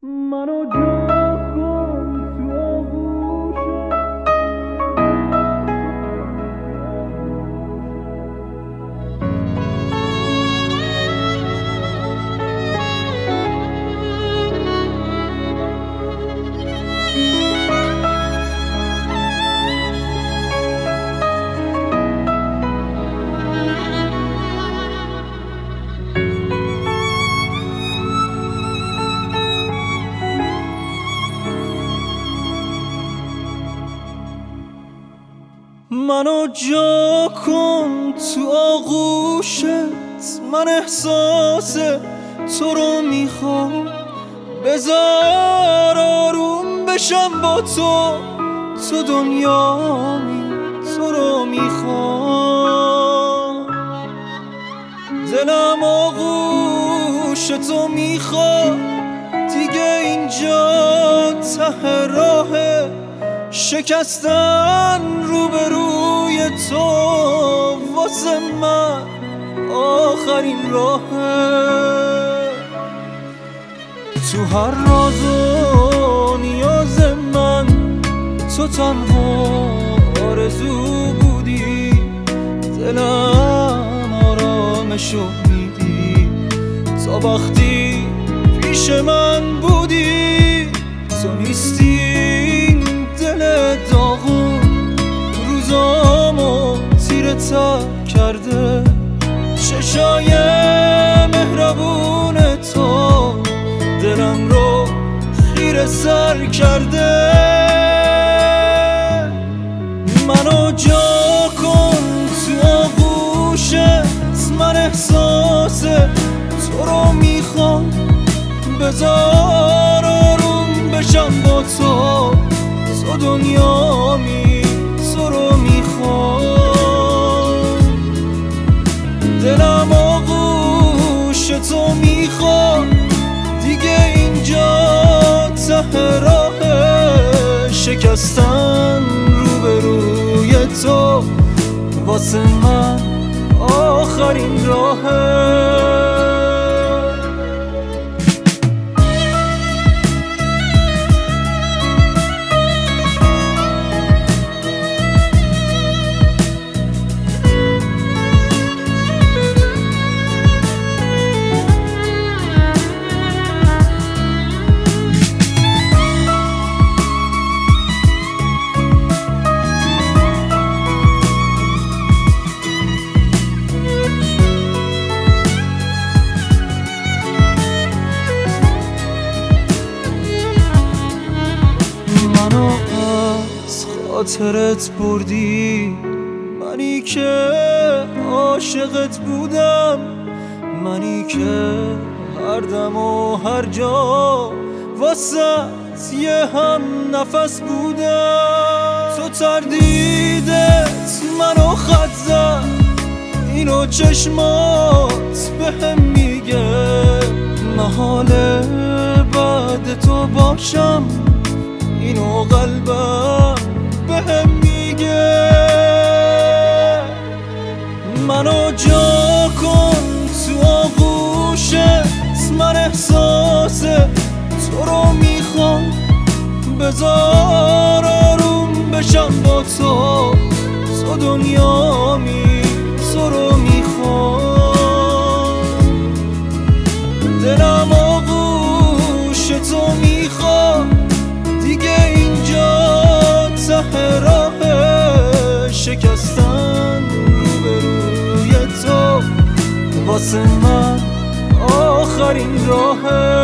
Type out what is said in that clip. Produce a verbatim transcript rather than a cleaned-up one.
منو جا کن تو آغوشت. منو جا کن تو آغوشت، من احساس تو رو میخوام. بذار آروم بشم با تو، تو دنیامی، تو رو میخوام. دلم آغوش تو میخواد، دیگه اینجا ته راهه. شکستن روبروی تو واسه من آخرین راهه. تو هر راز و نیاز من تو تنها آرزو بودی. دلم آرامشو میدی تا وقتی پیش من بودی. تو نیستی دل داغون، روزامو تیره تر کرده. چشای مهربون تو دلم رو خیره سر کرده. منو جا کن تو آغوشت، من احساس تو رو میخوام. بذار آروم بشم با تو، تو دنیامی، تو رو میخوام. دلم آغوش تو میخواد، دیگه اینجا ته راهه. شکستن روبروی تو واسه من آخرین راهه. خاطرت بردی، منی که عاشقت بودم. منی که هر دم و هر جا واسه یه هم نفس بودم. تو تردیدت منو خط زد، اینو چشمات بهم میگه. محاله بعد تو باشم، اینو قلبم بهم میگه. منو جا کن تو آغوشت، من احساس تو رو میخوام. بذار آروم بشم با تو، تو دنیامی، تو رو میخوام. دلم آغوش تو میخواد، دیگه اینجا ته راهه. شکستن روبروی تو واسه من آخرین راهه.